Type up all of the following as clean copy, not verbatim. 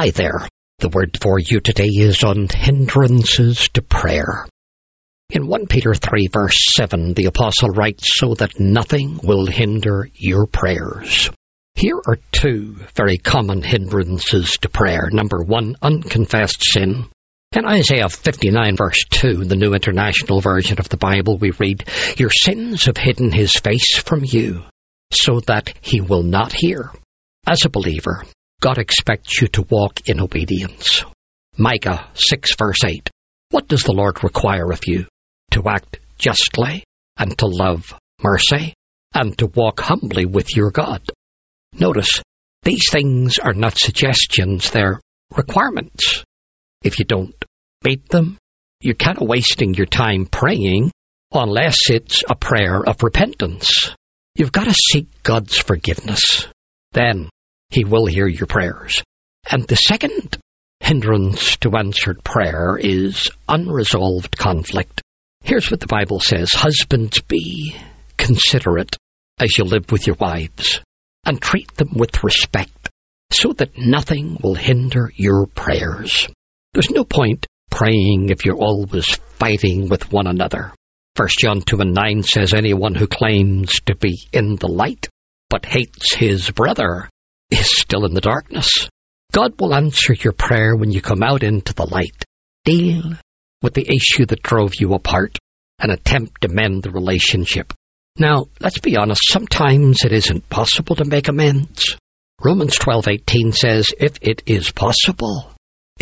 Hi there. The word for you today is on hindrances to prayer. In 1 Peter 3 verse 7, the apostle writes, so that nothing will hinder your prayers. Here are two very common hindrances to prayer. Number one, unconfessed sin. In Isaiah 59 verse 2, the New International Version of the Bible, we read, your sins have hidden his face from you, so that he will not hear. As a believer, God expects you to walk in obedience. Micah 6 verse 8. What does the Lord require of you? To act justly, and to love mercy, and to walk humbly with your God. Notice, these things are not suggestions, they're requirements. If you don't meet them, you're kind of wasting your time praying, unless it's a prayer of repentance. You've got to seek God's forgiveness. Then He will hear your prayers. And the second hindrance to answered prayer is unresolved conflict. Here's what the Bible says, husbands, be considerate as you live with your wives, and treat them with respect, so that nothing will hinder your prayers. There's no point praying if you're always fighting with one another. 1 John 2 and 9 says, anyone who claims to be in the light, but hates his brother, is still in the darkness. God will answer your prayer when you come out into the light. Deal with the issue that drove you apart and attempt to mend the relationship. Now, let's be honest, sometimes it isn't possible to make amends. Romans 12:18 says, if it is possible,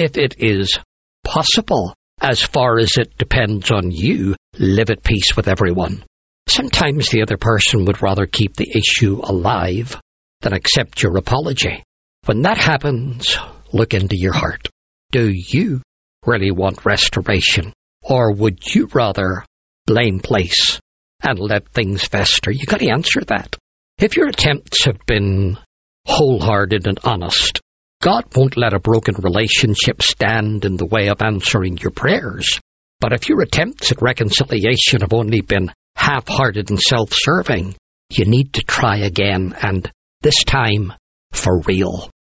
as far as it depends on you, live at peace with everyone. Sometimes the other person would rather keep the issue alive than accept your apology. When that happens, look into your heart. Do you really want restoration? Or would you rather blame place and let things fester? You got to answer that. If your attempts have been wholehearted and honest, God won't let a broken relationship stand in the way of answering your prayers. But if your attempts at reconciliation have only been half-hearted and self-serving, you need to try again, and this time for real.